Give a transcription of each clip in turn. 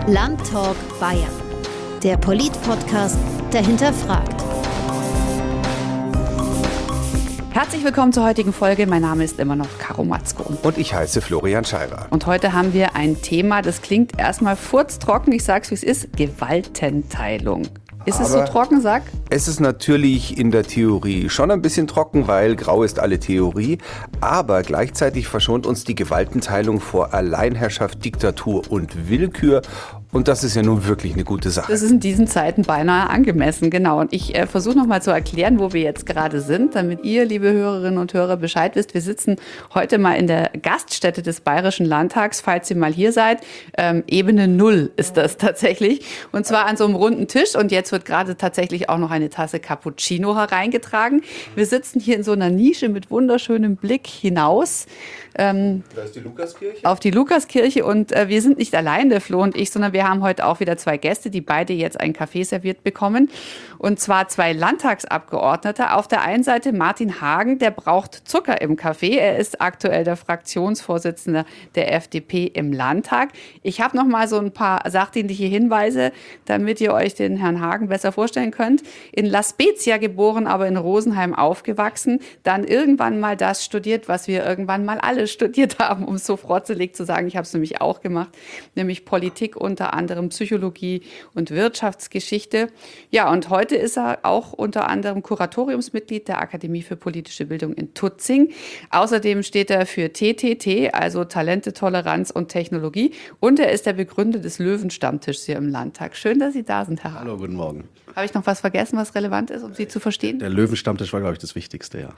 Landtalk Bayern, der Polit-Podcast, der hinterfragt. Herzlich willkommen zur heutigen Folge. Mein Name ist immer noch Caro Matzko. Und ich heiße Florian Scheirer. Und heute haben wir ein Thema, das klingt erstmal furztrocken. Ich sag's, wie es ist. Gewaltenteilung. Ist es so trocken, sag? Es ist natürlich in der Theorie schon ein bisschen trocken, weil grau ist alle Theorie. Aber gleichzeitig verschont uns die Gewaltenteilung vor Alleinherrschaft, Diktatur und Willkür. Und das ist ja nun wirklich eine gute Sache. Das ist in diesen Zeiten beinahe angemessen, genau. Und ich versuche nochmal zu erklären, wo wir jetzt gerade sind, damit ihr, liebe Hörerinnen und Hörer, Bescheid wisst. Wir sitzen heute mal in der Gaststätte des Bayerischen Landtags, falls ihr mal hier seid. Ebene 0 ist das tatsächlich. Und zwar an so einem runden Tisch. Und jetzt wird gerade tatsächlich auch noch eine Tasse Cappuccino hereingetragen. Wir sitzen hier in so einer Nische mit wunderschönem Blick hinaus. Da ist die Lukaskirche. Auf die Lukaskirche. Und wir sind nicht allein, der Flo und ich, sondern wir haben heute auch wieder zwei Gäste, die beide jetzt einen Kaffee serviert bekommen. Und zwar zwei Landtagsabgeordnete. Auf der einen Seite Martin Hagen, der braucht Zucker im Kaffee. Er ist aktuell der Fraktionsvorsitzende der FDP im Landtag. Ich habe noch mal so ein paar sachdienliche Hinweise, damit ihr euch den Herrn Hagen besser vorstellen könnt. In La Spezia geboren, aber in Rosenheim aufgewachsen. Dann irgendwann mal das studiert, was wir irgendwann mal alle studiert haben, um es so frotzelig zu sagen. Ich habe es nämlich auch gemacht, nämlich Politik, unter anderem Psychologie und Wirtschaftsgeschichte. Ja, und heute ist er auch unter anderem Kuratoriumsmitglied der Akademie für politische Bildung in Tutzing. Außerdem steht er für TTT, also Talente, Toleranz und Technologie. Und er ist der Begründer des Löwenstammtischs hier im Landtag. Schön, dass Sie da sind, Herr Hagen. Hallo, guten Morgen. Habe ich noch was vergessen, was relevant ist, um Sie zu verstehen? Der Löwenstammtisch war, glaube ich, das Wichtigste, ja.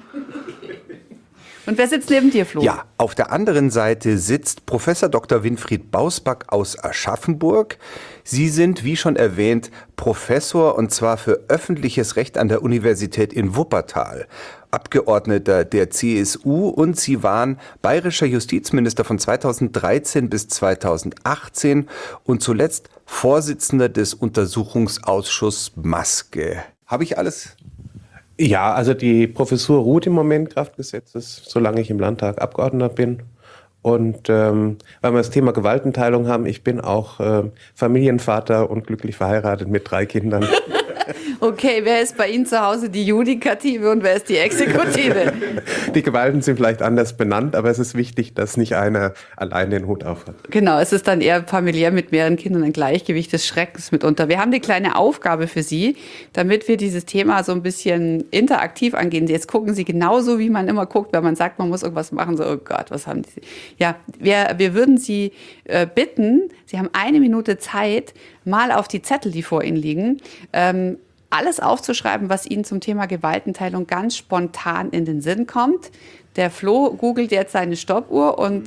Und wer sitzt neben dir, Flo? Ja, auf der anderen Seite sitzt Professor Dr. Winfried Bausback aus Aschaffenburg. Sie sind, wie schon erwähnt, Professor und zwar für öffentliches Recht an der Universität in Wuppertal, Abgeordneter der CSU und Sie waren bayerischer Justizminister von 2013 bis 2018 und zuletzt Vorsitzender des Untersuchungsausschusses Maske. Habe ich alles? Ja, also die Professur ruht im Moment Kraft des Gesetzes, solange ich im Landtag Abgeordneter bin. Und weil wir das Thema Gewaltenteilung haben, ich bin auch Familienvater und glücklich verheiratet mit 3 Kindern. Okay, wer ist bei Ihnen zu Hause die Judikative und wer ist die Exekutive? Die Gewalten sind vielleicht anders benannt, aber es ist wichtig, dass nicht einer allein den Hut aufhat. Genau, es ist dann eher familiär mit mehreren Kindern ein Gleichgewicht des Schreckens mitunter. Wir haben eine kleine Aufgabe für Sie, damit wir dieses Thema so ein bisschen interaktiv angehen. Jetzt gucken Sie genauso, wie man immer guckt, wenn man sagt, man muss irgendwas machen. So, oh Gott, was haben die? Ja, wir würden Sie bitten, Sie haben 1 Minute Zeit, mal auf die Zettel, die vor Ihnen liegen, alles aufzuschreiben, was Ihnen zum Thema Gewaltenteilung ganz spontan in den Sinn kommt. Der Flo googelt jetzt seine Stoppuhr und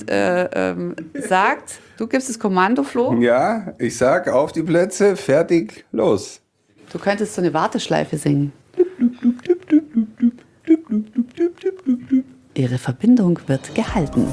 sagt, du gibst das Kommando, Flo? Ja, ich sag auf die Plätze, fertig, los. Du könntest so eine Warteschleife singen. Ihre Verbindung wird gehalten.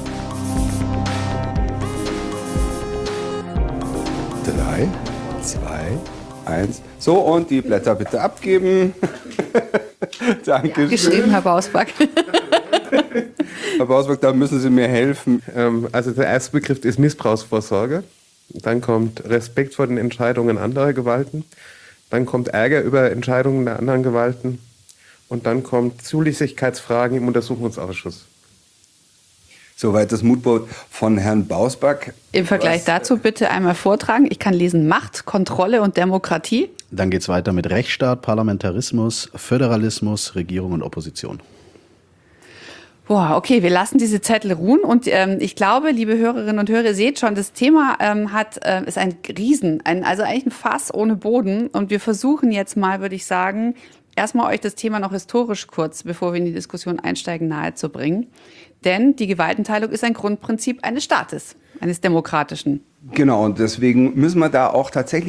3, 2, 1. So, und die Blätter bitte abgeben. Dankeschön. Geschrieben, Herr Bausback. Herr Bausback, da müssen Sie mir helfen. Also der erste Begriff ist Missbrauchsvorsorge. Dann kommt Respekt vor den Entscheidungen anderer Gewalten. Dann kommt Ärger über Entscheidungen der anderen Gewalten. Und dann kommt Zulässigkeitsfragen im Untersuchungsausschuss. Soweit das Moodboard von Herrn Bausback. Im Vergleich dazu bitte einmal vortragen. Ich kann lesen Macht, Kontrolle und Demokratie. Dann geht es weiter mit Rechtsstaat, Parlamentarismus, Föderalismus, Regierung und Opposition. Boah, okay, wir lassen diese Zettel ruhen und ich glaube, liebe Hörerinnen und Hörer, ihr seht schon, das Thema ist ein also eigentlich ein Fass ohne Boden und wir versuchen jetzt mal, würde ich sagen, erstmal euch das Thema noch historisch kurz, bevor wir in die Diskussion einsteigen, nahezubringen. Denn die Gewaltenteilung ist ein Grundprinzip eines Staates, eines demokratischen. Genau, und deswegen müssen wir da auch tatsächlich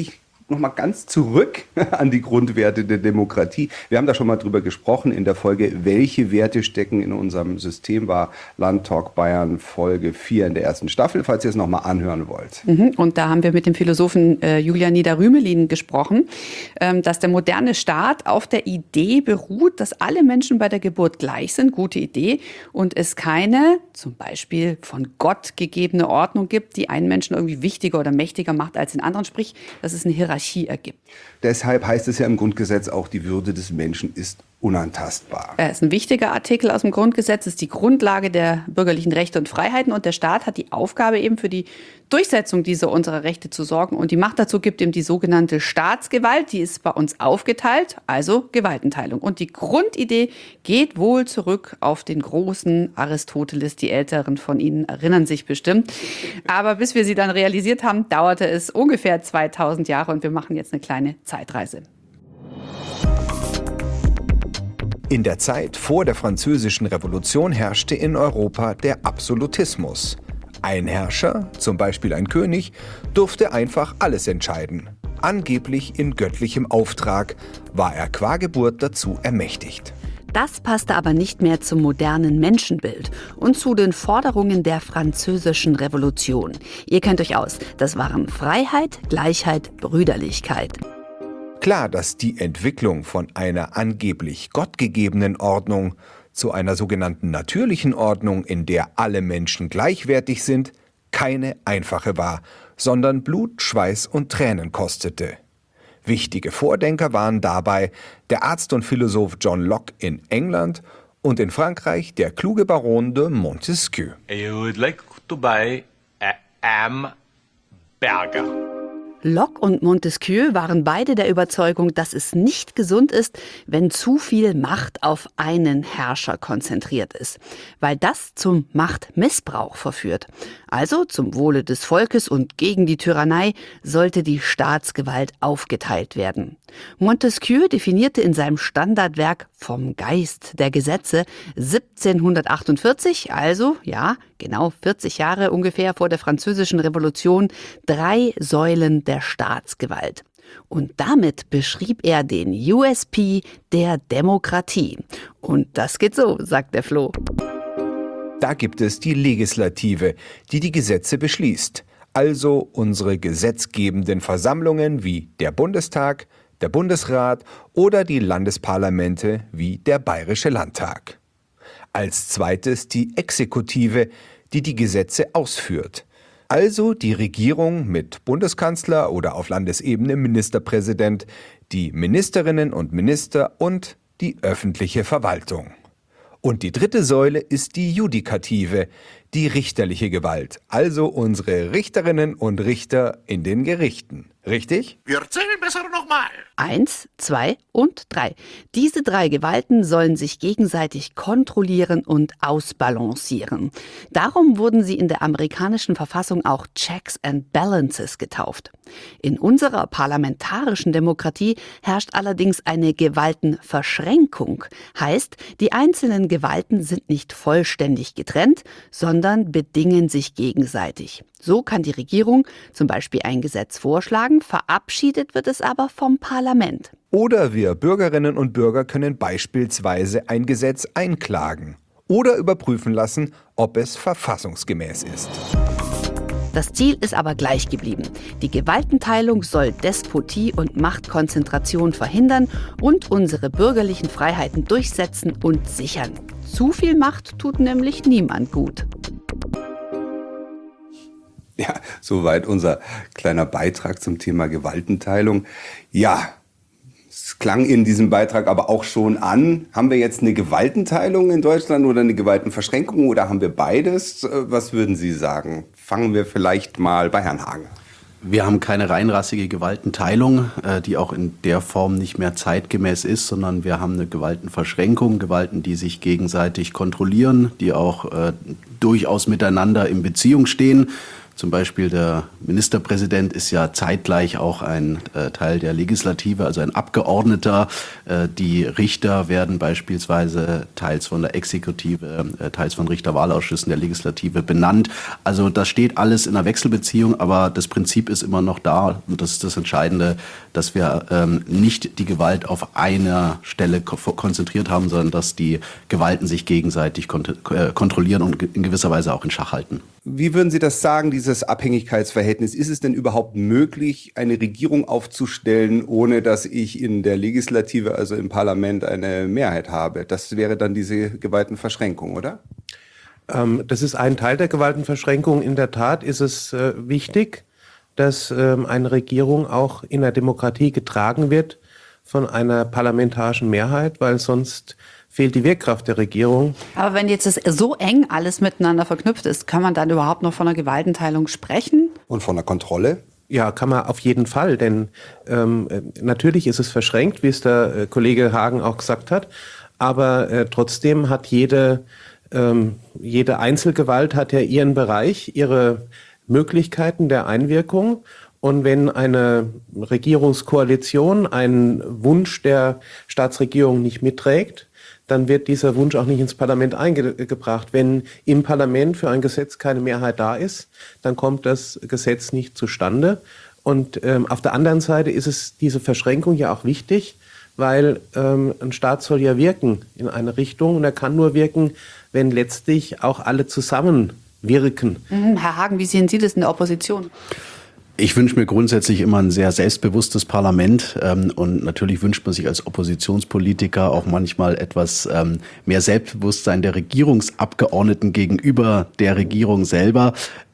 nochmal ganz zurück an die Grundwerte der Demokratie. Wir haben da schon mal drüber gesprochen in der Folge, welche Werte stecken in unserem System, war Landtalk Bayern Folge 4 in der ersten Staffel, falls ihr es nochmal anhören wollt. Und da haben wir mit dem Philosophen Julian Nieder-Rümelin gesprochen, dass der moderne Staat auf der Idee beruht, dass alle Menschen bei der Geburt gleich sind, gute Idee, und es keine, zum Beispiel von Gott gegebene Ordnung gibt, die einen Menschen irgendwie wichtiger oder mächtiger macht als den anderen, sprich, dass es eine Hierarchie ergibt. Deshalb heißt es ja im Grundgesetz auch, die Würde des Menschen ist unantastbar. Das ist ein wichtiger Artikel aus dem Grundgesetz, ist die Grundlage der bürgerlichen Rechte und Freiheiten, und der Staat hat die Aufgabe, eben für die Durchsetzung dieser unserer Rechte zu sorgen, und die Macht dazu gibt ihm die sogenannte Staatsgewalt, die ist bei uns aufgeteilt, also Gewaltenteilung. Und die Grundidee geht wohl zurück auf den großen Aristoteles, die Älteren von Ihnen erinnern sich bestimmt. Aber bis wir sie dann realisiert haben, dauerte es ungefähr 2000 Jahre, und wir machen jetzt eine kleine Zeitreise. In der Zeit vor der Französischen Revolution herrschte in Europa der Absolutismus. Ein Herrscher, zum Beispiel ein König, durfte einfach alles entscheiden. Angeblich in göttlichem Auftrag war er qua Geburt dazu ermächtigt. Das passte aber nicht mehr zum modernen Menschenbild und zu den Forderungen der Französischen Revolution. Ihr kennt euch aus, das waren Freiheit, Gleichheit, Brüderlichkeit. Klar, dass die Entwicklung von einer angeblich gottgegebenen Ordnung zu einer sogenannten natürlichen Ordnung, in der alle Menschen gleichwertig sind, keine einfache war, sondern Blut, Schweiß und Tränen kostete. Wichtige Vordenker waren dabei der Arzt und Philosoph John Locke in England und in Frankreich der kluge Baron de Montesquieu. I would like to buy a hamburger. Locke und Montesquieu waren beide der Überzeugung, dass es nicht gesund ist, wenn zu viel Macht auf einen Herrscher konzentriert ist, weil das zum Machtmissbrauch verführt. Also zum Wohle des Volkes und gegen die Tyrannei sollte die Staatsgewalt aufgeteilt werden. Montesquieu definierte in seinem Standardwerk Vom Geist der Gesetze 1748, also ja, genau 40 Jahre ungefähr vor der Französischen Revolution, 3 Säulen der Staatsgewalt. Und damit beschrieb er den USP der Demokratie. Und das geht so, sagt der Flo. Da gibt es die Legislative, die die Gesetze beschließt, also unsere gesetzgebenden Versammlungen wie der Bundestag, der Bundesrat oder die Landesparlamente wie der Bayerische Landtag. Als zweites die Exekutive, die die Gesetze ausführt. Also die Regierung mit Bundeskanzler oder auf Landesebene Ministerpräsident, die Ministerinnen und Minister und die öffentliche Verwaltung. Und die dritte Säule ist die Judikative, die richterliche Gewalt, also unsere Richterinnen und Richter in den Gerichten. Richtig? Wir zählen besser nochmal. 1, 2 und 3. Diese 3 Gewalten sollen sich gegenseitig kontrollieren und ausbalancieren. Darum wurden sie in der amerikanischen Verfassung auch Checks and Balances getauft. In unserer parlamentarischen Demokratie herrscht allerdings eine Gewaltenverschränkung. Heißt, die einzelnen Gewalten sind nicht vollständig getrennt, sondern bedingen sich gegenseitig. So kann die Regierung zum Beispiel ein Gesetz vorschlagen, verabschiedet wird es aber vom Parlament. Oder wir Bürgerinnen und Bürger können beispielsweise ein Gesetz einklagen oder überprüfen lassen, ob es verfassungsgemäß ist. Das Ziel ist aber gleich geblieben. Die Gewaltenteilung soll Despotie und Machtkonzentration verhindern und unsere bürgerlichen Freiheiten durchsetzen und sichern. Zu viel Macht tut nämlich niemand gut. Ja, soweit unser kleiner Beitrag zum Thema Gewaltenteilung. Ja, es klang in diesem Beitrag aber auch schon an. Haben wir jetzt eine Gewaltenteilung in Deutschland oder eine Gewaltenverschränkung oder haben wir beides? Was würden Sie sagen? Fangen wir vielleicht mal bei Herrn Hagen. Wir haben keine reinrassige Gewaltenteilung, die auch in der Form nicht mehr zeitgemäß ist, sondern wir haben eine Gewaltenverschränkung, Gewalten, die sich gegenseitig kontrollieren, die auch durchaus miteinander in Beziehung stehen. Zum Beispiel der Ministerpräsident ist ja zeitgleich auch ein Teil der Legislative, also ein Abgeordneter. Die Richter werden beispielsweise teils von der Exekutive, teils von Richterwahlausschüssen der Legislative benannt. Also das steht alles in einer Wechselbeziehung, aber das Prinzip ist immer noch da. Und das ist das Entscheidende, dass wir nicht die Gewalt auf einer Stelle konzentriert haben, sondern dass die Gewalten sich gegenseitig kontrollieren und in gewisser Weise auch in Schach halten. Wie würden Sie das sagen, dieses Abhängigkeitsverhältnis? Ist es denn überhaupt möglich, eine Regierung aufzustellen, ohne dass ich in der Legislative, also im Parlament, eine Mehrheit habe? Das wäre dann diese Gewaltenverschränkung, oder? Das ist ein Teil der Gewaltenverschränkung. In der Tat ist es wichtig, dass eine Regierung auch in der Demokratie getragen wird von einer parlamentarischen Mehrheit, weil sonst fehlt die Wirkkraft der Regierung. Aber wenn jetzt das so eng alles miteinander verknüpft ist, kann man dann überhaupt noch von einer Gewaltenteilung sprechen? Und von der Kontrolle? Ja, kann man auf jeden Fall, denn natürlich ist es verschränkt, wie es der Kollege Hagen auch gesagt hat, aber trotzdem hat jede Einzelgewalt hat ja ihren Bereich, ihre Möglichkeiten der Einwirkung. Und wenn eine Regierungskoalition einen Wunsch der Staatsregierung nicht mitträgt, dann wird dieser Wunsch auch nicht ins Parlament eingebracht. Wenn im Parlament für ein Gesetz keine Mehrheit da ist, dann kommt das Gesetz nicht zustande. Und auf der anderen Seite ist es diese Verschränkung ja auch wichtig, weil ein Staat soll ja wirken in eine Richtung und er kann nur wirken, wenn letztlich auch alle zusammen wirken. Herr Hagen, wie sehen Sie das in der Opposition? Ich wünsche mir grundsätzlich immer ein sehr selbstbewusstes Parlament und natürlich wünscht man sich als Oppositionspolitiker auch manchmal etwas mehr Selbstbewusstsein der Regierungsabgeordneten gegenüber der Regierung selber.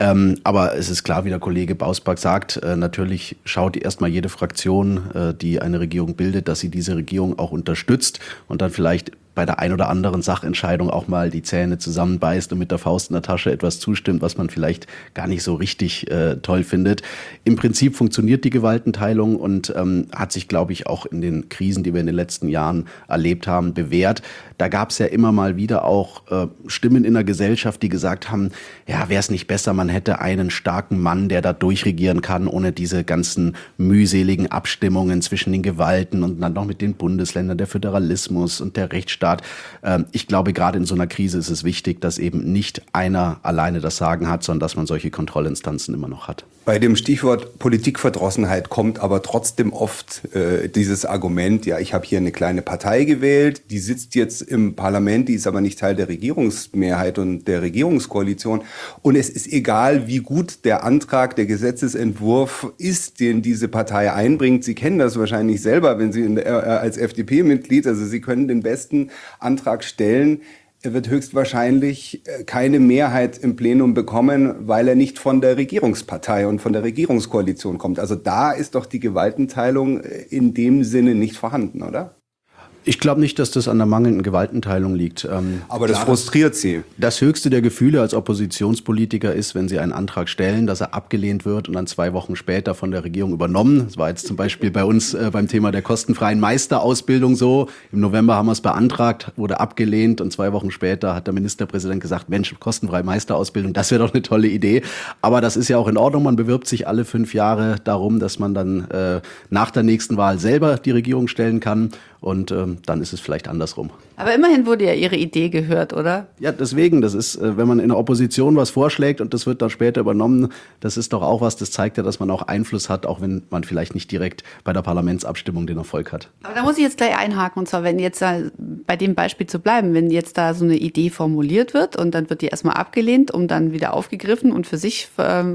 Aber es ist klar, wie der Kollege Bausback sagt, natürlich schaut erstmal jede Fraktion, die eine Regierung bildet, dass sie diese Regierung auch unterstützt und dann vielleicht bei der ein oder anderen Sachentscheidung auch mal die Zähne zusammenbeißt und mit der Faust in der Tasche etwas zustimmt, was man vielleicht gar nicht so richtig toll findet. Im Prinzip funktioniert die Gewaltenteilung und hat sich, glaube ich, auch in den Krisen, die wir in den letzten Jahren erlebt haben, bewährt. Da gab es ja immer mal wieder auch Stimmen in der Gesellschaft, die gesagt haben, ja, wäre es nicht besser, man hätte einen starken Mann, der da durchregieren kann, ohne diese ganzen mühseligen Abstimmungen zwischen den Gewalten und dann noch mit den Bundesländern, der Föderalismus und der Rechtsstaat. Ich glaube, gerade in so einer Krise ist es wichtig, dass eben nicht einer alleine das Sagen hat, sondern dass man solche Kontrollinstanzen immer noch hat. Bei dem Stichwort Politikverdrossenheit kommt aber trotzdem oft dieses Argument, ja, ich habe hier eine kleine Partei gewählt, die sitzt jetzt im Parlament, die ist aber nicht Teil der Regierungsmehrheit und der Regierungskoalition. Und es ist egal, wie gut der Antrag, der Gesetzesentwurf ist, den diese Partei einbringt. Sie kennen das wahrscheinlich selber, wenn Sie als FDP-Mitglied, also Sie können den besten Antrag stellen. Er wird höchstwahrscheinlich keine Mehrheit im Plenum bekommen, weil er nicht von der Regierungspartei und von der Regierungskoalition kommt. Also da ist doch die Gewaltenteilung in dem Sinne nicht vorhanden, oder? Ich glaube nicht, dass das an der mangelnden Gewaltenteilung liegt. Aber das frustriert Sie. Das höchste der Gefühle als Oppositionspolitiker ist, wenn Sie einen Antrag stellen, dass er abgelehnt wird und dann 2 Wochen später von der Regierung übernommen. Das war jetzt zum Beispiel bei uns beim Thema der kostenfreien Meisterausbildung so. Im November haben wir es beantragt, wurde abgelehnt und 2 Wochen später hat der Ministerpräsident gesagt, Mensch, kostenfreie Meisterausbildung, das wäre doch eine tolle Idee. Aber das ist ja auch in Ordnung. Man bewirbt sich alle 5 Jahre darum, dass man dann nach der nächsten Wahl selber die Regierung stellen kann. Und dann ist es vielleicht andersrum. Aber immerhin wurde ja Ihre Idee gehört, oder? Ja, deswegen, das ist, wenn man in der Opposition was vorschlägt und das wird dann später übernommen, das ist doch auch was, das zeigt ja, dass man auch Einfluss hat, auch wenn man vielleicht nicht direkt bei der Parlamentsabstimmung den Erfolg hat. Aber da muss ich jetzt gleich einhaken, und zwar, wenn jetzt bei dem Beispiel zu bleiben, wenn jetzt da so eine Idee formuliert wird und dann wird die erstmal abgelehnt, um dann wieder aufgegriffen und für sich,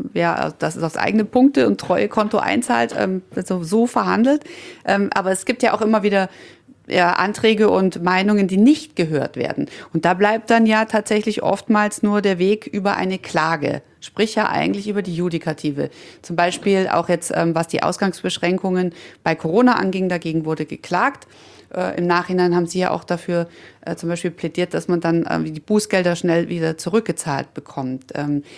das ist aufs eigene Punkte und Treuekonto einzahlt, so verhandelt. Aber es gibt ja auch immer wieder Anträge und Meinungen, die nicht gehört werden. Und da bleibt dann ja tatsächlich oftmals nur der Weg über eine Klage, sprich ja eigentlich über die Judikative. Zum Beispiel auch jetzt, was die Ausgangsbeschränkungen bei Corona anging, dagegen wurde geklagt. Im Nachhinein haben Sie ja auch dafür zum Beispiel plädiert, dass man dann die Bußgelder schnell wieder zurückgezahlt bekommt.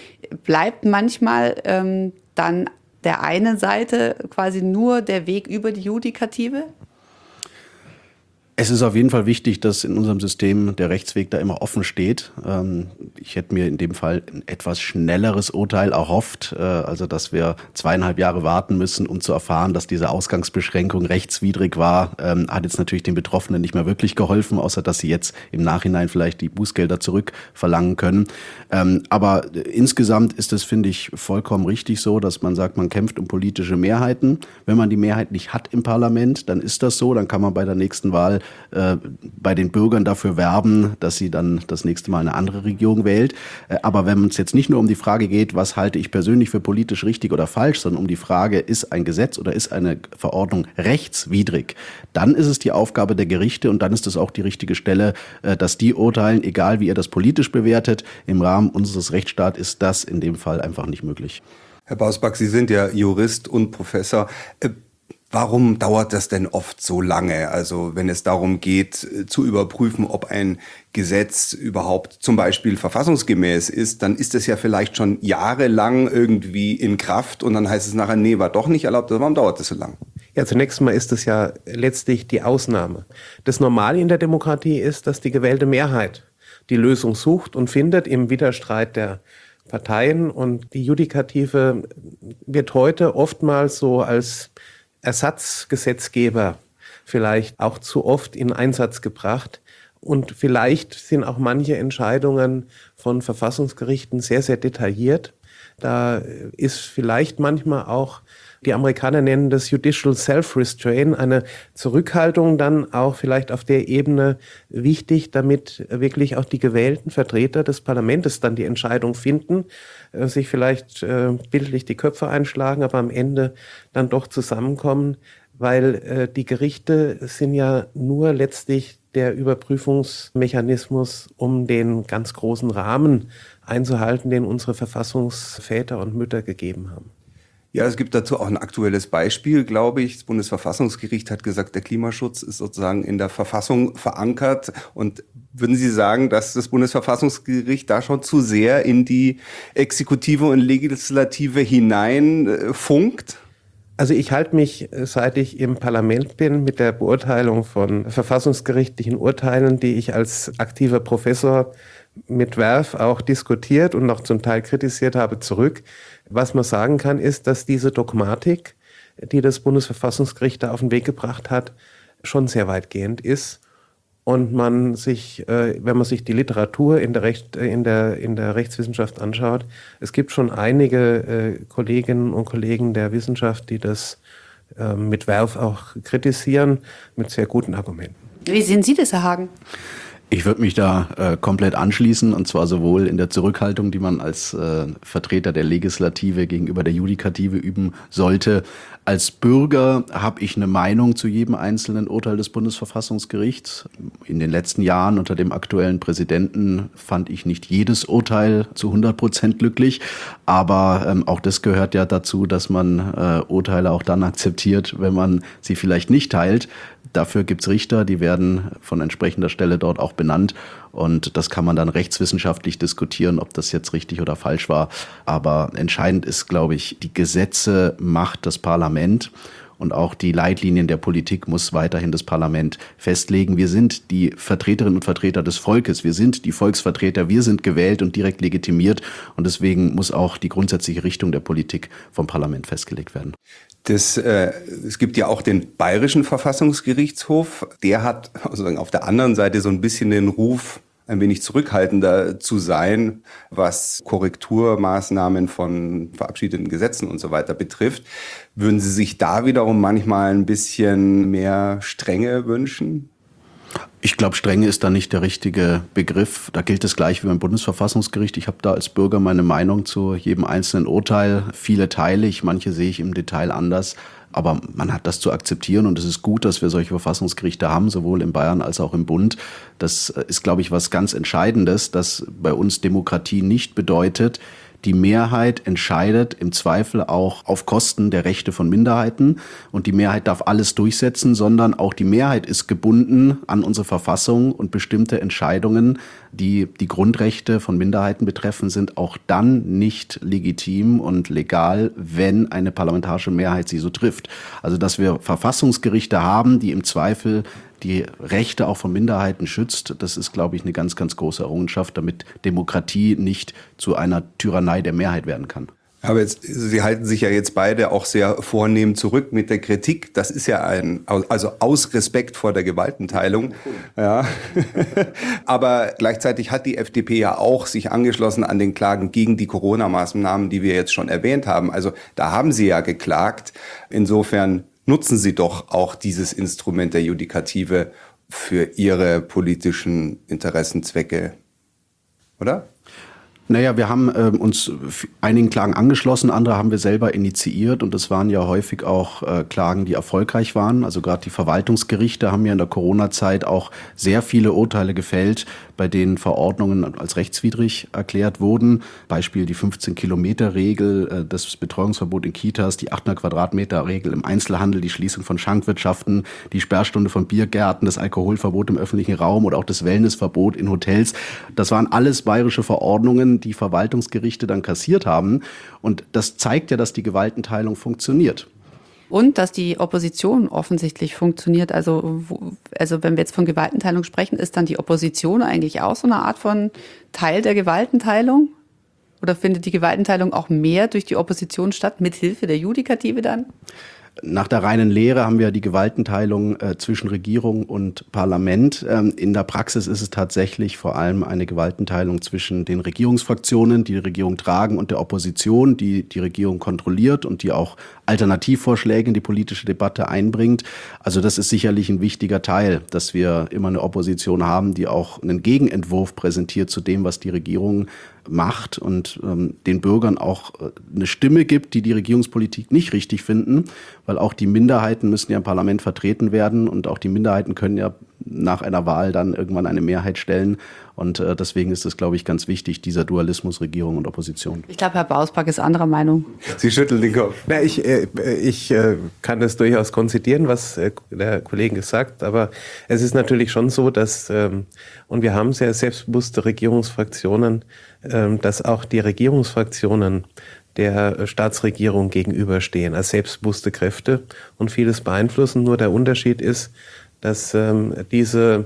Bleibt manchmal dann der einen Seite quasi nur der Weg über die Judikative? Es ist auf jeden Fall wichtig, dass in unserem System der Rechtsweg da immer offen steht. Ich hätte mir in dem Fall ein etwas schnelleres Urteil erhofft, also dass wir 2,5 Jahre warten müssen, um zu erfahren, dass diese Ausgangsbeschränkung rechtswidrig war, hat jetzt natürlich den Betroffenen nicht mehr wirklich geholfen, außer dass sie jetzt im Nachhinein vielleicht die Bußgelder zurückverlangen können. Aber insgesamt ist es, finde ich, vollkommen richtig so, dass man sagt, man kämpft um politische Mehrheiten. Wenn man die Mehrheit nicht hat im Parlament, dann ist das so, dann kann man bei der nächsten Wahl bei den Bürgern dafür werben, dass sie dann das nächste Mal eine andere Regierung wählt. Aber wenn es jetzt nicht nur um die Frage geht, was halte ich persönlich für politisch richtig oder falsch, sondern um die Frage, ist ein Gesetz oder ist eine Verordnung rechtswidrig, dann ist es die Aufgabe der Gerichte und dann ist es auch die richtige Stelle, dass die urteilen, egal wie ihr das politisch bewertet. Im Rahmen unseres Rechtsstaats ist das in dem Fall einfach nicht möglich. Herr Bausback, Sie sind ja Jurist und Professor. Warum dauert das denn oft so lange? Also wenn es darum geht, zu überprüfen, ob ein Gesetz überhaupt zum Beispiel verfassungsgemäß ist, dann ist es ja vielleicht schon jahrelang irgendwie in Kraft und dann heißt es nachher, nee, war doch nicht erlaubt. Warum dauert das so lang? Ja, zunächst mal ist es ja letztlich die Ausnahme. Das Normale in der Demokratie ist, dass die gewählte Mehrheit die Lösung sucht und findet im Widerstreit der Parteien. Und die Judikative wird heute oftmals so als Ersatzgesetzgeber vielleicht auch zu oft in Einsatz gebracht. Und vielleicht sind auch manche Entscheidungen von Verfassungsgerichten sehr, sehr detailliert. Da ist vielleicht manchmal auch, die Amerikaner nennen das Judicial Self-Restraint, eine Zurückhaltung dann auch vielleicht auf der Ebene wichtig, damit wirklich auch die gewählten Vertreter des Parlaments dann die Entscheidung finden, sich vielleicht bildlich die Köpfe einschlagen, aber am Ende dann doch zusammenkommen, weil die Gerichte sind ja nur letztlich der Überprüfungsmechanismus, um den ganz großen Rahmen einzuhalten, den unsere Verfassungsväter und Mütter gegeben haben. Ja, es gibt dazu auch ein aktuelles Beispiel, glaube ich. Das Bundesverfassungsgericht hat gesagt, der Klimaschutz ist sozusagen in der Verfassung verankert. Und würden Sie sagen, dass das Bundesverfassungsgericht da schon zu sehr in die Exekutive und Legislative hinein funkt? Also ich halte mich, seit ich im Parlament bin, mit der Beurteilung von verfassungsgerichtlichen Urteilen, die ich als aktiver Professor mit Werf auch diskutiert und noch zum Teil kritisiert habe, zurück. Was man sagen kann, ist, dass diese Dogmatik, die das Bundesverfassungsgericht da auf den Weg gebracht hat, schon sehr weitgehend ist. Und man sich, wenn man sich die Literatur in der Rechtswissenschaft anschaut, es gibt schon einige Kolleginnen und Kollegen der Wissenschaft, die das mit Werf auch kritisieren, mit sehr guten Argumenten. Wie sehen Sie das, Herr Hagen? Ich würde mich da komplett anschließen, und zwar sowohl in der Zurückhaltung, die man als Vertreter der Legislative gegenüber der Judikative üben sollte. Als Bürger habe ich eine Meinung zu jedem einzelnen Urteil des Bundesverfassungsgerichts. In den letzten Jahren unter dem aktuellen Präsidenten fand ich nicht jedes Urteil zu 100% glücklich, aber auch das gehört ja dazu, dass man Urteile auch dann akzeptiert, wenn man sie vielleicht nicht teilt. Dafür gibt's Richter, die werden von entsprechender Stelle dort auch benannt. Und das kann man dann rechtswissenschaftlich diskutieren, ob das jetzt richtig oder falsch war. Aber entscheidend ist, glaube ich, die Gesetze macht das Parlament. Und auch die Leitlinien der Politik muss weiterhin das Parlament festlegen. Wir sind die Vertreterinnen und Vertreter des Volkes. Wir sind die Volksvertreter. Wir sind gewählt und direkt legitimiert. Und deswegen muss auch die grundsätzliche Richtung der Politik vom Parlament festgelegt werden. Es gibt ja auch den Bayerischen Verfassungsgerichtshof. Der hat sozusagen auf der anderen Seite so ein bisschen den Ruf, ein wenig zurückhaltender zu sein, was Korrekturmaßnahmen von verabschiedeten Gesetzen und so weiter betrifft. Würden Sie sich da wiederum manchmal ein bisschen mehr Strenge wünschen? Ich glaube, Strenge ist da nicht der richtige Begriff. Da gilt es gleich wie beim Bundesverfassungsgericht. Ich habe da als Bürger meine Meinung zu jedem einzelnen Urteil. Viele teile ich, manche sehe ich im Detail anders. Aber man hat das zu akzeptieren und es ist gut, dass wir solche Verfassungsgerichte haben, sowohl in Bayern als auch im Bund. Das ist, glaube ich, was ganz Entscheidendes, dass bei uns Demokratie nicht bedeutet, die Mehrheit entscheidet im Zweifel auch auf Kosten der Rechte von Minderheiten und die Mehrheit darf alles durchsetzen, sondern auch die Mehrheit ist gebunden an unsere Verfassung und bestimmte Entscheidungen, die die Grundrechte von Minderheiten betreffen, sind auch dann nicht legitim und legal, wenn eine parlamentarische Mehrheit sie so trifft. Also dass wir Verfassungsgerichte haben, die im Zweifel die Rechte auch von Minderheiten schützt. Das ist, glaube ich, eine ganz, ganz große Errungenschaft, damit Demokratie nicht zu einer Tyrannei der Mehrheit werden kann. Aber Sie halten sich ja jetzt beide auch sehr vornehm zurück mit der Kritik. Das ist ja also aus Respekt vor der Gewaltenteilung. Ja. Aber gleichzeitig hat die FDP ja auch sich angeschlossen an den Klagen gegen die Corona-Maßnahmen, die wir jetzt schon erwähnt haben. Also da haben Sie ja geklagt. Insofern nutzen Sie doch auch dieses Instrument der Judikative für Ihre politischen Interessenzwecke, oder? Naja, wir haben uns einigen Klagen angeschlossen, andere haben wir selber initiiert und es waren ja häufig auch Klagen, die erfolgreich waren. Also gerade die Verwaltungsgerichte haben ja in der Corona-Zeit auch sehr viele Urteile gefällt, bei denen Verordnungen als rechtswidrig erklärt wurden. Beispiel die 15-Kilometer-Regel, das Betreuungsverbot in Kitas, die 800-Quadratmeter-Regel im Einzelhandel, die Schließung von Schankwirtschaften, die Sperrstunde von Biergärten, das Alkoholverbot im öffentlichen Raum oder auch das Wellnessverbot in Hotels. Das waren alles bayerische Verordnungen, die Verwaltungsgerichte dann kassiert haben. Und das zeigt ja, dass die Gewaltenteilung funktioniert. Und dass die Opposition offensichtlich funktioniert. Also wenn wir jetzt von Gewaltenteilung sprechen, ist dann die Opposition eigentlich auch so eine Art von Teil der Gewaltenteilung? Oder findet die Gewaltenteilung auch mehr durch die Opposition statt, mithilfe der Judikative dann? Nach der reinen Lehre haben wir die Gewaltenteilung zwischen Regierung und Parlament. In der Praxis ist es tatsächlich vor allem eine Gewaltenteilung zwischen den Regierungsfraktionen, die die Regierung tragen, und der Opposition, die die Regierung kontrolliert und die auch Alternativvorschläge in die politische Debatte einbringt. Also das ist sicherlich ein wichtiger Teil, dass wir immer eine Opposition haben, die auch einen Gegenentwurf präsentiert zu dem, was die Regierung macht und den Bürgern auch eine Stimme gibt, die die Regierungspolitik nicht richtig finden, weil auch die Minderheiten müssen ja im Parlament vertreten werden und auch die Minderheiten können ja nach einer Wahl dann irgendwann eine Mehrheit stellen. Und deswegen ist es, glaube ich, ganz wichtig, dieser Dualismus Regierung und Opposition. Ich glaube, Herr Bausback ist anderer Meinung. Sie schütteln den Kopf. Na, ich kann das durchaus konzidieren, was der Kollege gesagt, aber es ist natürlich schon so, dass, und wir haben sehr selbstbewusste Regierungsfraktionen, dass auch die Regierungsfraktionen der Staatsregierung gegenüberstehen als selbstbewusste Kräfte und vieles beeinflussen. Nur der Unterschied ist, dass diese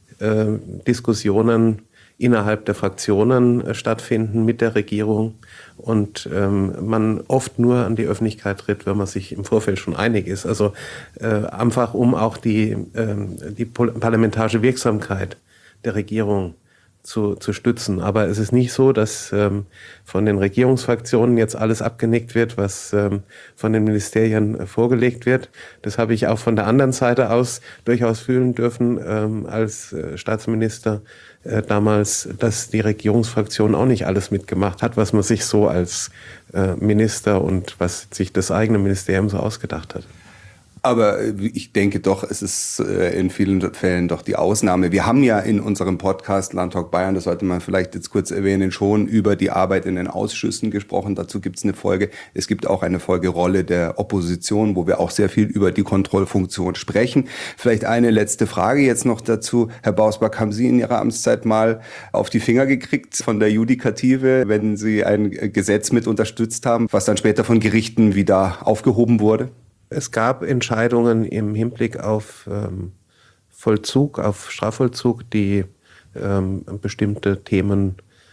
Diskussionen innerhalb der Fraktionen stattfinden mit der Regierung und man oft nur an die Öffentlichkeit tritt, wenn man sich im Vorfeld schon einig ist. Also einfach um auch die parlamentarische Wirksamkeit der Regierung zu stützen. Aber es ist nicht so, dass von den Regierungsfraktionen jetzt alles abgenickt wird, was von den Ministerien vorgelegt wird. Das habe ich auch von der anderen Seite aus durchaus fühlen dürfen als Staatsminister damals, dass die Regierungsfraktion auch nicht alles mitgemacht hat, was man sich so als Minister und was sich das eigene Ministerium so ausgedacht hat. Aber ich denke doch, es ist in vielen Fällen doch die Ausnahme. Wir haben ja in unserem Podcast Landtag Bayern, das sollte man vielleicht jetzt kurz erwähnen, schon über die Arbeit in den Ausschüssen gesprochen. Dazu gibt es eine Folge. Es gibt auch eine Folge Rolle der Opposition, wo wir auch sehr viel über die Kontrollfunktion sprechen. Vielleicht eine letzte Frage jetzt noch dazu. Herr Bausback, haben Sie in Ihrer Amtszeit mal auf die Finger gekriegt von der Judikative, wenn Sie ein Gesetz mit unterstützt haben, was dann später von Gerichten wieder aufgehoben wurde? Es gab Entscheidungen im Hinblick auf Vollzug, auf Strafvollzug, die bestimmte Themen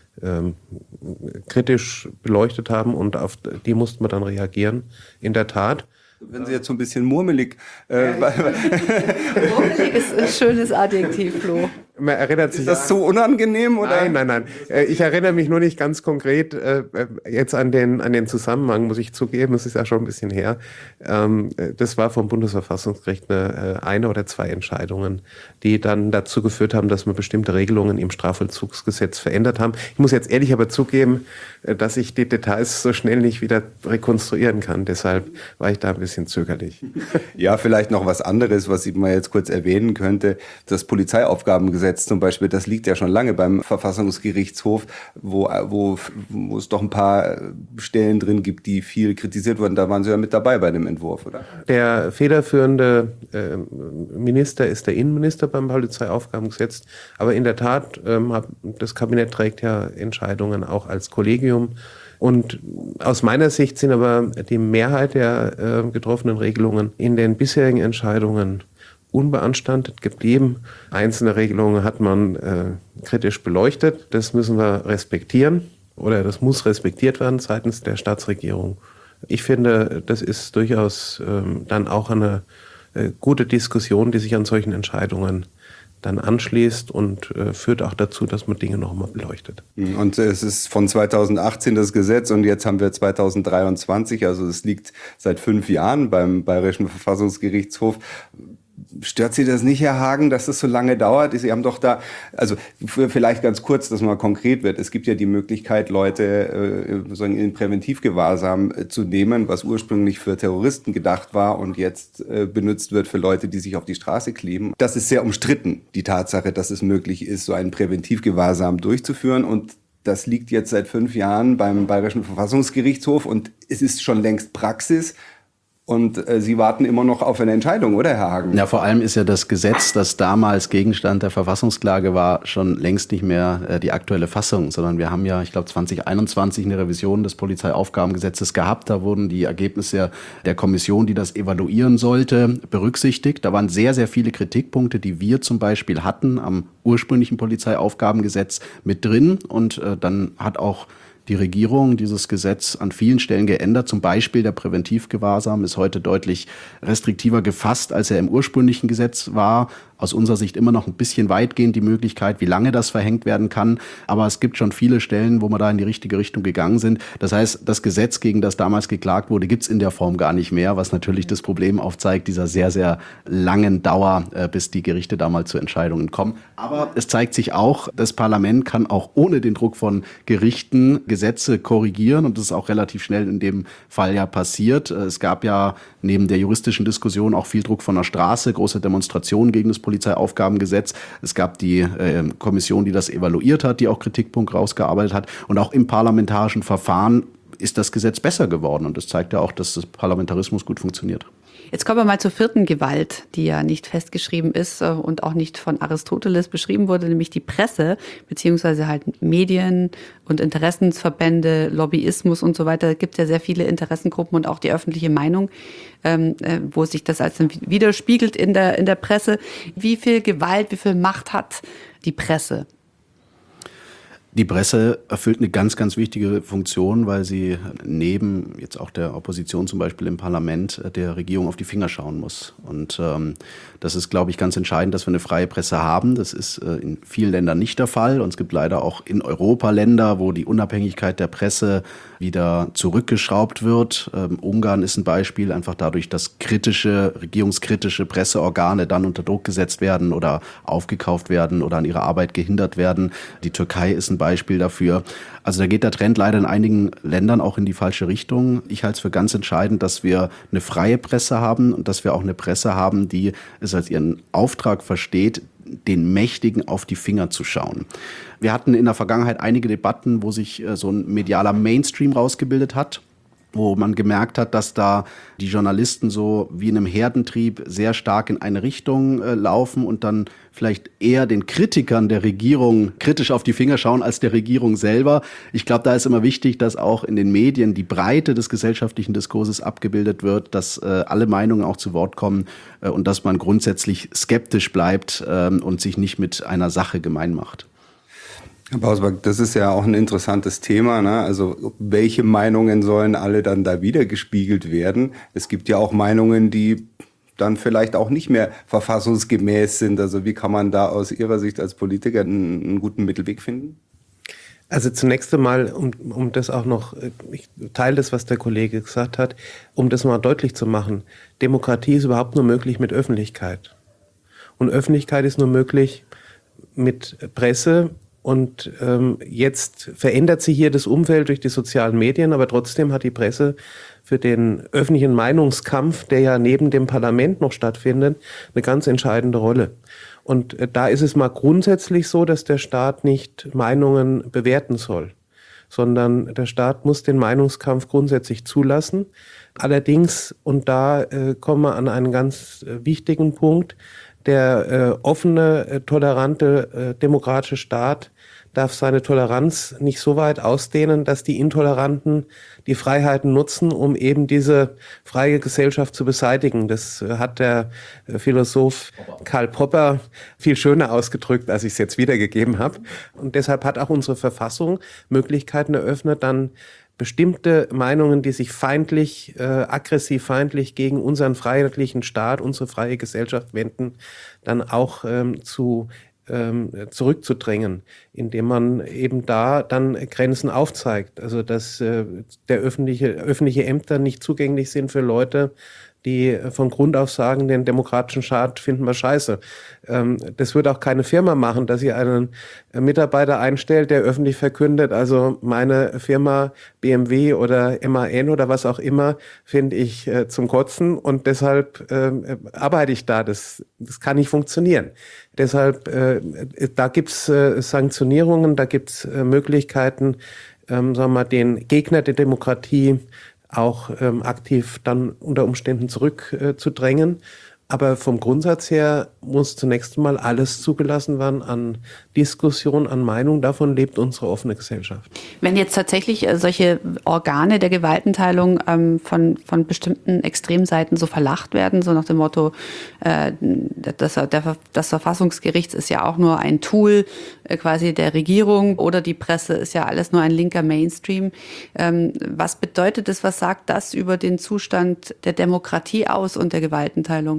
kritisch beleuchtet haben und auf die mussten wir dann reagieren. In der Tat. Wenn Sie jetzt so ein bisschen murmelig... Murmelig ist ein schönes Adjektiv, Flo. Man erinnert sich. Ist das so unangenehm? Oder? Nein. Ich erinnere mich nur nicht ganz konkret jetzt an den Zusammenhang, muss ich zugeben. Es ist ja schon ein bisschen her. Das war vom Bundesverfassungsgericht eine oder zwei Entscheidungen, die dann dazu geführt haben, dass wir bestimmte Regelungen im Strafvollzugsgesetz verändert haben. Ich muss jetzt ehrlich aber zugeben, dass ich die Details so schnell nicht wieder rekonstruieren kann. Deshalb war ich da ein bisschen zögerlich. Ja, vielleicht noch was anderes, was ich mal jetzt kurz erwähnen könnte. Das Polizeiaufgabengesetz zum Beispiel, das liegt ja schon lange beim Verfassungsgerichtshof, wo es doch ein paar Stellen drin gibt, die viel kritisiert wurden. Da waren Sie ja mit dabei bei dem Entwurf, oder? Der federführende Minister ist der Innenminister beim Polizeiaufgabengesetz. Aber in der Tat, das Kabinett trägt ja Entscheidungen auch als Kollegium. Und aus meiner Sicht sind aber die Mehrheit der getroffenen Regelungen in den bisherigen Entscheidungen unbeanstandet geblieben. Einzelne Regelungen hat man kritisch beleuchtet. Das müssen wir respektieren oder das muss respektiert werden seitens der Staatsregierung. Ich finde, das ist durchaus dann auch eine gute Diskussion, die sich an solchen Entscheidungen dann anschließt und führt auch dazu, dass man Dinge nochmal beleuchtet. Und es ist von 2018 das Gesetz und jetzt haben wir 2023, also es liegt seit 5 Jahren beim Bayerischen Verfassungsgerichtshof. Stört Sie das nicht, Herr Hagen, dass das so lange dauert? Sie haben doch da, also vielleicht ganz kurz, dass mal konkret wird. Es gibt ja die Möglichkeit, Leute in Präventivgewahrsam zu nehmen, was ursprünglich für Terroristen gedacht war und jetzt benutzt wird für Leute, die sich auf die Straße kleben. Das ist sehr umstritten, die Tatsache, dass es möglich ist, so einen Präventivgewahrsam durchzuführen. Und das liegt jetzt seit 5 Jahren beim Bayerischen Verfassungsgerichtshof und es ist schon längst Praxis. Und Sie warten immer noch auf eine Entscheidung, oder, Herr Hagen? Ja, vor allem ist ja das Gesetz, das damals Gegenstand der Verfassungsklage war, schon längst nicht mehr die aktuelle Fassung, sondern wir haben ja, ich glaube, 2021 eine Revision des Polizeiaufgabengesetzes gehabt. Da wurden die Ergebnisse der Kommission, die das evaluieren sollte, berücksichtigt. Da waren sehr, sehr viele Kritikpunkte, die wir zum Beispiel hatten am ursprünglichen Polizeiaufgabengesetz mit drin. Und dann hat auch die Regierung dieses Gesetz an vielen Stellen geändert. Zum Beispiel der Präventivgewahrsam ist heute deutlich restriktiver gefasst, als er im ursprünglichen Gesetz war. Aus unserer Sicht immer noch ein bisschen weitgehend die Möglichkeit, wie lange das verhängt werden kann. Aber es gibt schon viele Stellen, wo wir da in die richtige Richtung gegangen sind. Das heißt, das Gesetz, gegen das damals geklagt wurde, gibt's in der Form gar nicht mehr, was natürlich das Problem aufzeigt, dieser sehr, sehr langen Dauer, bis die Gerichte da mal zu Entscheidungen kommen. Aber es zeigt sich auch, das Parlament kann auch ohne den Druck von Gerichten Gesetze korrigieren. Und das ist auch relativ schnell in dem Fall ja passiert. Es gab ja neben der juristischen Diskussion auch viel Druck von der Straße, große Demonstrationen gegen das Polizeiaufgabengesetz. Es gab die Kommission, die das evaluiert hat, die auch Kritikpunkt rausgearbeitet hat. Und auch im parlamentarischen Verfahren ist das Gesetz besser geworden. Und das zeigt ja auch, dass das Parlamentarismus gut funktioniert. Jetzt kommen wir mal zur 4. Gewalt, die ja nicht festgeschrieben ist und auch nicht von Aristoteles beschrieben wurde, nämlich die Presse, beziehungsweise halt Medien und Interessensverbände, Lobbyismus und so weiter. Es gibt ja sehr viele Interessengruppen und auch die öffentliche Meinung, wo sich das als widerspiegelt in der Presse. Wie viel Gewalt, wie viel Macht hat die Presse? Die Presse erfüllt eine ganz, ganz wichtige Funktion, weil sie neben jetzt auch der Opposition zum Beispiel im Parlament der Regierung auf die Finger schauen muss. Und das ist, glaube ich, ganz entscheidend, dass wir eine freie Presse haben. Das ist in vielen Ländern nicht der Fall. Und es gibt leider auch in Europa Länder, wo die Unabhängigkeit der Presse wieder zurückgeschraubt wird. Ungarn ist ein Beispiel, einfach dadurch, dass regierungskritische Presseorgane dann unter Druck gesetzt werden oder aufgekauft werden oder an ihrer Arbeit gehindert werden. Die Türkei ist ein Beispiel dafür. Also da geht der Trend leider in einigen Ländern auch in die falsche Richtung. Ich halte es für ganz entscheidend, dass wir eine freie Presse haben und dass wir auch eine Presse haben, die es als ihren Auftrag versteht, den Mächtigen auf die Finger zu schauen. Wir hatten in der Vergangenheit einige Debatten, wo sich so ein medialer Mainstream rausgebildet hat, wo man gemerkt hat, dass da die Journalisten so wie in einem Herdentrieb sehr stark in eine Richtung laufen und dann vielleicht eher den Kritikern der Regierung kritisch auf die Finger schauen als der Regierung selber. Ich glaube, da ist immer wichtig, dass auch in den Medien die Breite des gesellschaftlichen Diskurses abgebildet wird, dass alle Meinungen auch zu Wort kommen und dass man grundsätzlich skeptisch bleibt und sich nicht mit einer Sache gemein macht. Herr Bausback, das ist ja auch ein interessantes Thema, ne? Also welche Meinungen sollen alle dann da wiedergespiegelt werden? Es gibt ja auch Meinungen, die dann vielleicht auch nicht mehr verfassungsgemäß sind. Also wie kann man da aus Ihrer Sicht als Politiker einen guten Mittelweg finden? Also zunächst einmal, um das auch noch, ich teile das, was der Kollege gesagt hat, um das mal deutlich zu machen. Demokratie ist überhaupt nur möglich mit Öffentlichkeit. Und Öffentlichkeit ist nur möglich mit Presse. Und jetzt verändert sich hier das Umfeld durch die sozialen Medien, aber trotzdem hat die Presse für den öffentlichen Meinungskampf, der ja neben dem Parlament noch stattfindet, eine ganz entscheidende Rolle. Und da ist es mal grundsätzlich so, dass der Staat nicht Meinungen bewerten soll, sondern der Staat muss den Meinungskampf grundsätzlich zulassen. Allerdings, und da kommen wir an einen ganz wichtigen Punkt, der offene, tolerante, demokratische Staat darf seine Toleranz nicht so weit ausdehnen, dass die Intoleranten die Freiheiten nutzen, um eben diese freie Gesellschaft zu beseitigen. Das hat der Philosoph Karl Popper viel schöner ausgedrückt, als ich es jetzt wiedergegeben habe. Und deshalb hat auch unsere Verfassung Möglichkeiten eröffnet, dann bestimmte Meinungen, die sich feindlich, aggressiv feindlich gegen unseren freiheitlichen Staat, unsere freie Gesellschaft wenden, dann auch zurückzudrängen, indem man eben da dann Grenzen aufzeigt. Also dass öffentliche Ämter nicht zugänglich sind für Leute, die von Grund auf sagen, den demokratischen Staat finden wir scheiße. Das wird auch keine Firma machen, dass sie einen Mitarbeiter einstellt, der öffentlich verkündet, also meine Firma BMW oder MAN oder was auch immer, finde ich zum Kotzen und deshalb arbeite ich da. Das kann nicht funktionieren. Deshalb, da gibt's Sanktionierungen, da gibt's Möglichkeiten, sagen wir mal, den Gegner der Demokratie auch aktiv dann unter Umständen zurückzudrängen. Aber vom Grundsatz her muss zunächst mal alles zugelassen werden an Diskussion, an Meinung. Davon lebt unsere offene Gesellschaft. Wenn jetzt tatsächlich solche Organe der Gewaltenteilung von bestimmten Extremseiten so verlacht werden, so nach dem Motto, das Verfassungsgericht ist ja auch nur ein Tool quasi der Regierung oder die Presse ist ja alles nur ein linker Mainstream. Was bedeutet das, was sagt das über den Zustand der Demokratie aus und der Gewaltenteilung?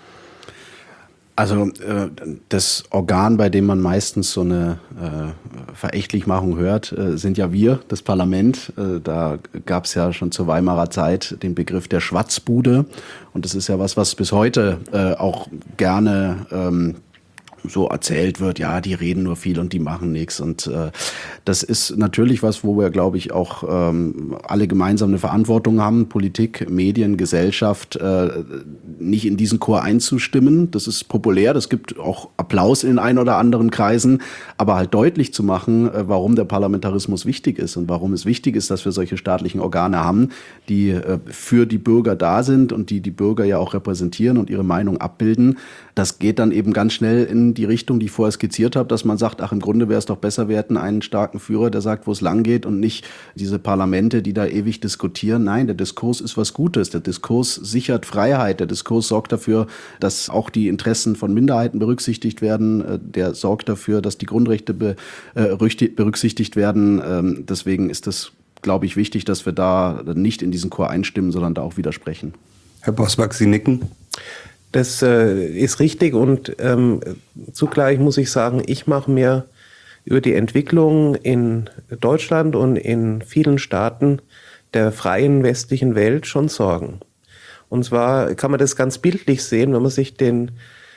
Also das Organ, bei dem man meistens so eine Verächtlichmachung hört, sind ja wir, das Parlament. Da gab es ja schon zur Weimarer Zeit den Begriff der Schwatzbude. Und das ist ja was bis heute auch gerne so erzählt wird, ja, die reden nur viel und die machen nichts. Und das ist natürlich was, wo wir, glaube ich, auch alle gemeinsam eine Verantwortung haben, Politik, Medien, Gesellschaft, nicht in diesen Chor einzustimmen. Das ist populär, das gibt auch Applaus in ein oder anderen Kreisen, aber halt deutlich zu machen, warum der Parlamentarismus wichtig ist und warum es wichtig ist, dass wir solche staatlichen Organe haben, die für die Bürger da sind und die Bürger ja auch repräsentieren und ihre Meinung abbilden. Das geht dann eben ganz schnell in die Richtung, die ich vorher skizziert habe, dass man sagt, ach, im Grunde wäre es doch besser, wir hätten einen starken Führer, der sagt, wo es lang geht und nicht diese Parlamente, die da ewig diskutieren. Nein, der Diskurs ist was Gutes. Der Diskurs sichert Freiheit. Der Diskurs sorgt dafür, dass auch die Interessen von Minderheiten berücksichtigt werden. Der sorgt dafür, dass die Grundrechte berücksichtigt werden. Deswegen ist es, glaube ich, wichtig, dass wir da nicht in diesen Chor einstimmen, sondern da auch widersprechen. Herr Bausback, Sie nicken. Das ist richtig und zugleich muss ich sagen, ich mache mir über die Entwicklung in Deutschland und in vielen Staaten der freien westlichen Welt schon Sorgen. Und zwar kann man das ganz bildlich sehen, wenn man sich den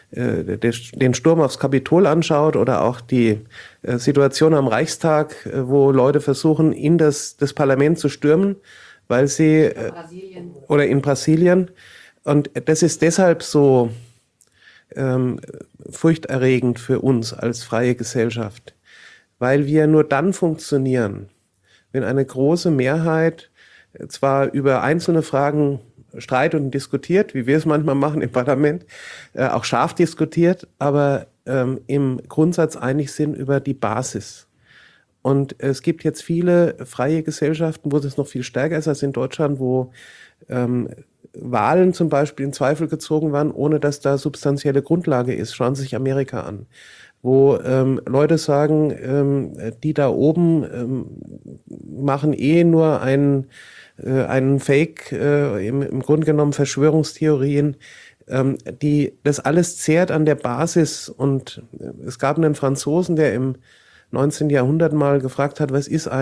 Sturm aufs Kapitol anschaut oder auch die Situation am Reichstag, wo Leute versuchen, in das Parlament zu stürmen, weil sie oder in Brasilien. Und das ist deshalb so furchterregend für uns als freie Gesellschaft, weil wir nur dann funktionieren, wenn eine große Mehrheit zwar über einzelne Fragen streitet und diskutiert, wie wir es manchmal machen im Parlament, auch scharf diskutiert, aber im Grundsatz einig sind über die Basis. Und es gibt jetzt viele freie Gesellschaften, wo das noch viel stärker ist als in Deutschland, wo Wahlen zum Beispiel in Zweifel gezogen werden, ohne dass da substanzielle Grundlage ist. Schauen Sie sich Amerika an, wo Leute sagen, die da oben machen nur einen Fake, im Grunde genommen Verschwörungstheorien, die das alles zehrt an der Basis. Und es gab einen Franzosen, der im 19. Jahrhundert mal gefragt hat, was ist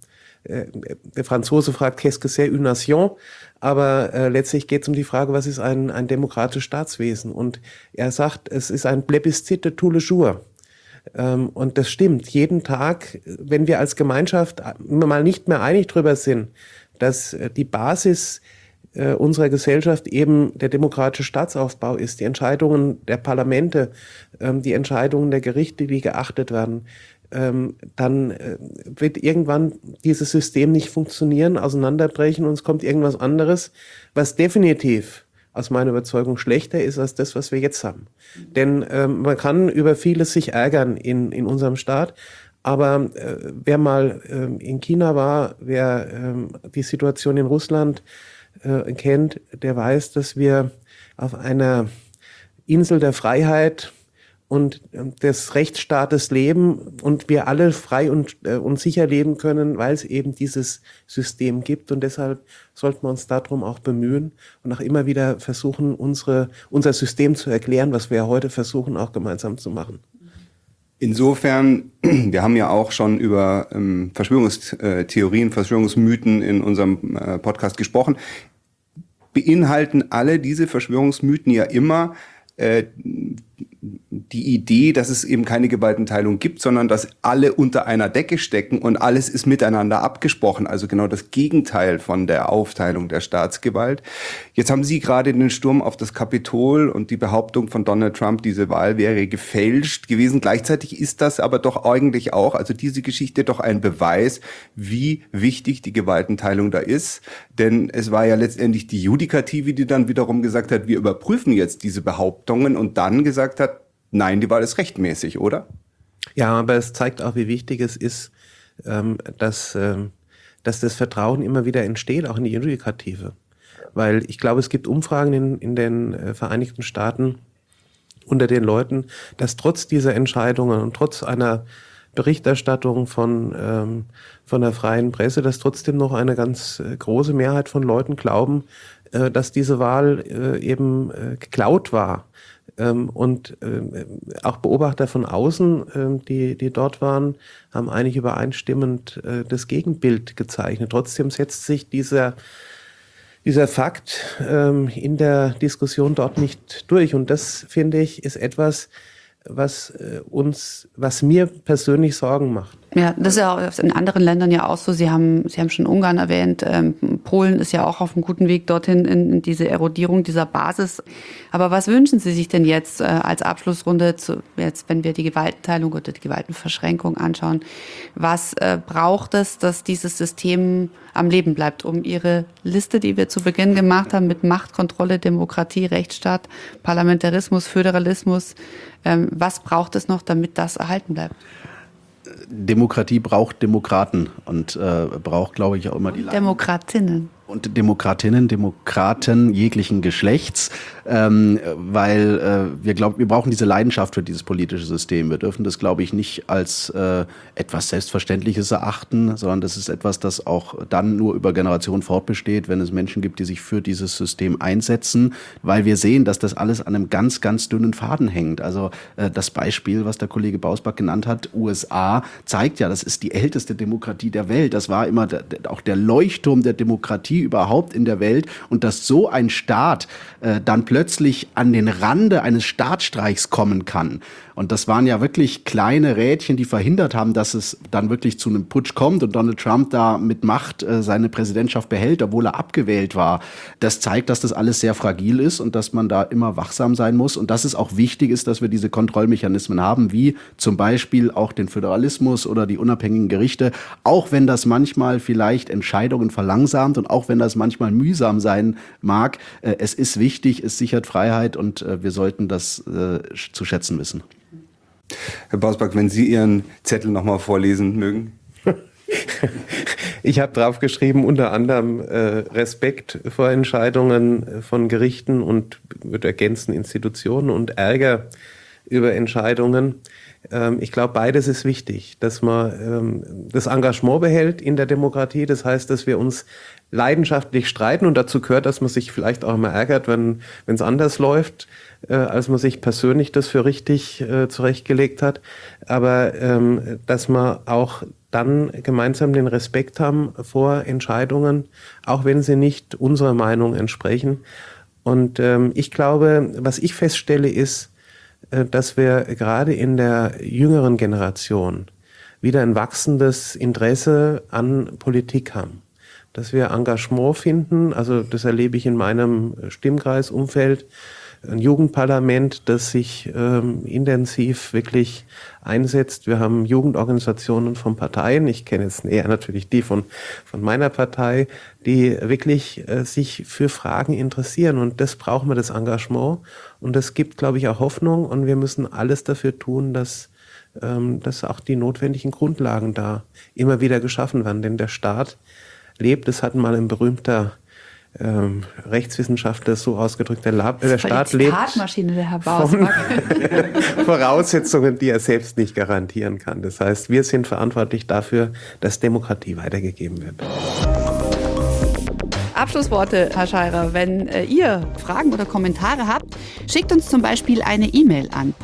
der Franzose fragt, qu'est-ce que c'est une nation? Aber letztlich geht es um die Frage, was ist ein demokratisches Staatswesen? Und er sagt, es ist ein Plebiscite de tous les jours. Und das stimmt. Jeden Tag, wenn wir als Gemeinschaft mal nicht mehr einig drüber sind, dass die Basis unserer Gesellschaft eben der demokratische Staatsaufbau ist, die Entscheidungen der Parlamente, die Entscheidungen der Gerichte, die geachtet werden, dann wird irgendwann dieses System nicht funktionieren, auseinanderbrechen und es kommt irgendwas anderes, was definitiv aus meiner Überzeugung schlechter ist als das, was wir jetzt haben. Denn man kann über vieles sich ärgern in unserem Staat, Aber wer mal in China war, wer die Situation in Russland kennt, der weiß, dass wir auf einer Insel der Freiheit und des Rechtsstaates leben und wir alle frei und sicher leben können, weil es eben dieses System gibt. Und deshalb sollten wir uns darum auch bemühen und auch immer wieder versuchen, unser System zu erklären, was wir ja heute versuchen, auch gemeinsam zu machen. Insofern, wir haben ja auch schon über Verschwörungstheorien, Verschwörungsmythen in unserem Podcast gesprochen, beinhalten alle diese Verschwörungsmythen ja immer die Idee, dass es eben keine Gewaltenteilung gibt, sondern dass alle unter einer Decke stecken und alles ist miteinander abgesprochen. Also genau das Gegenteil von der Aufteilung der Staatsgewalt. Jetzt haben Sie gerade den Sturm auf das Kapitol und die Behauptung von Donald Trump, diese Wahl wäre gefälscht gewesen. Gleichzeitig ist das aber doch eigentlich auch, also diese Geschichte doch ein Beweis, wie wichtig die Gewaltenteilung da ist. Denn es war ja letztendlich die Judikative, die dann wiederum gesagt hat, wir überprüfen jetzt diese Behauptungen und dann gesagt hat, nein, die Wahl ist rechtmäßig, oder? Ja, aber es zeigt auch, wie wichtig es ist, dass das Vertrauen immer wieder entsteht, auch in die Judikative. Weil ich glaube, es gibt Umfragen in den Vereinigten Staaten unter den Leuten, dass trotz dieser Entscheidungen und trotz einer Berichterstattung von der freien Presse, dass trotzdem noch eine ganz große Mehrheit von Leuten glauben, dass diese Wahl eben geklaut war. Und auch Beobachter von außen, die dort waren, haben eigentlich übereinstimmend das Gegenbild gezeichnet. Trotzdem setzt sich dieser Fakt in der Diskussion dort nicht durch. Und das, finde ich, ist etwas, was mir persönlich Sorgen macht. Ja, das ist ja auch in anderen Ländern ja auch so. Sie haben schon Ungarn erwähnt. Polen ist ja auch auf einem guten Weg dorthin in diese Erodierung dieser Basis. Aber was wünschen Sie sich denn jetzt als Abschlussrunde, jetzt, wenn wir die Gewaltenteilung oder die Gewaltenverschränkung anschauen? Was braucht es, dass dieses System am Leben bleibt, um Ihre Liste, die wir zu Beginn gemacht haben, mit Machtkontrolle, Demokratie, Rechtsstaat, Parlamentarismus, Föderalismus, was braucht es noch, damit das erhalten bleibt? Demokratie braucht Demokraten und braucht, glaube ich, auch immer die Demokratinnen. Und Demokraten jeglichen Geschlechts, weil wir brauchen diese Leidenschaft für dieses politische System. Wir dürfen das, glaube ich, nicht als etwas Selbstverständliches erachten, sondern das ist etwas, das auch dann nur über Generationen fortbesteht, wenn es Menschen gibt, die sich für dieses System einsetzen, weil wir sehen, dass das alles an einem ganz, ganz dünnen Faden hängt. Also das Beispiel, was der Kollege Bausback genannt hat, USA, zeigt ja, das ist die älteste Demokratie der Welt. Das war immer auch der Leuchtturm der Demokratie überhaupt in der Welt, und dass so ein Staat dann plötzlich an den Rande eines Staatsstreichs kommen kann. Und das waren ja wirklich kleine Rädchen, die verhindert haben, dass es dann wirklich zu einem Putsch kommt und Donald Trump da mit Macht seine Präsidentschaft behält, obwohl er abgewählt war. Das zeigt, dass das alles sehr fragil ist und dass man da immer wachsam sein muss und dass es auch wichtig ist, dass wir diese Kontrollmechanismen haben, wie zum Beispiel auch den Föderalismus oder die unabhängigen Gerichte, auch wenn das manchmal vielleicht Entscheidungen verlangsamt und auch wenn das manchmal mühsam sein mag. Es ist wichtig, es sichert Freiheit und wir sollten das zu schätzen wissen. Herr Bausback, wenn Sie Ihren Zettel nochmal vorlesen mögen. Ich habe drauf geschrieben, unter anderem Respekt vor Entscheidungen von Gerichten und würde ergänzen Institutionen und Ärger über Entscheidungen. Ich glaube, beides ist wichtig, dass man das Engagement behält in der Demokratie. Das heißt, dass wir uns leidenschaftlich streiten und dazu gehört, dass man sich vielleicht auch mal ärgert, wenn es anders läuft, als man sich persönlich das für richtig zurechtgelegt hat. Aber dass wir auch dann gemeinsam den Respekt haben vor Entscheidungen, auch wenn sie nicht unserer Meinung entsprechen. Und ich glaube, was ich feststelle, ist, dass wir gerade in der jüngeren Generation wieder ein wachsendes Interesse an Politik haben. Dass wir Engagement finden, also das erlebe ich in meinem Stimmkreisumfeld, ein Jugendparlament, das sich intensiv wirklich einsetzt. Wir haben Jugendorganisationen von Parteien, ich kenne jetzt eher natürlich die von meiner Partei, die wirklich sich für Fragen interessieren, und das brauchen wir, das Engagement, und das gibt, glaube ich, auch Hoffnung, und wir müssen alles dafür tun, dass dass auch die notwendigen Grundlagen da immer wieder geschaffen werden. Denn der Staat lebt, das hat mal ein berühmter Rechtswissenschaftler so ausgedrückt, der Staat lebt der Herr Bausback. von Voraussetzungen, die er selbst nicht garantieren kann. Das heißt, wir sind verantwortlich dafür, dass Demokratie weitergegeben wird. Abschlussworte, Herr Scheirer. Wenn ihr Fragen oder Kommentare habt, schickt uns zum Beispiel eine E-Mail an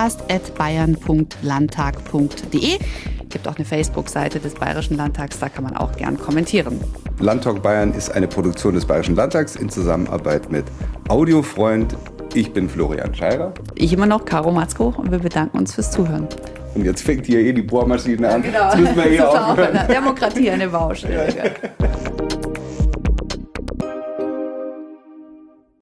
podcast@bayern.landtag.de. Es gibt auch eine Facebook-Seite des Bayerischen Landtags, da kann man auch gern kommentieren. Landtalk Bayern ist eine Produktion des Bayerischen Landtags in Zusammenarbeit mit Audiofreund. Ich bin Florian Scheirer. Ich immer noch, Caro Matzko, und wir bedanken uns fürs Zuhören. Und jetzt fängt hier die Bohrmaschine an. Genau. Jetzt müssen wir aufhören. Demokratie eine Baustelle.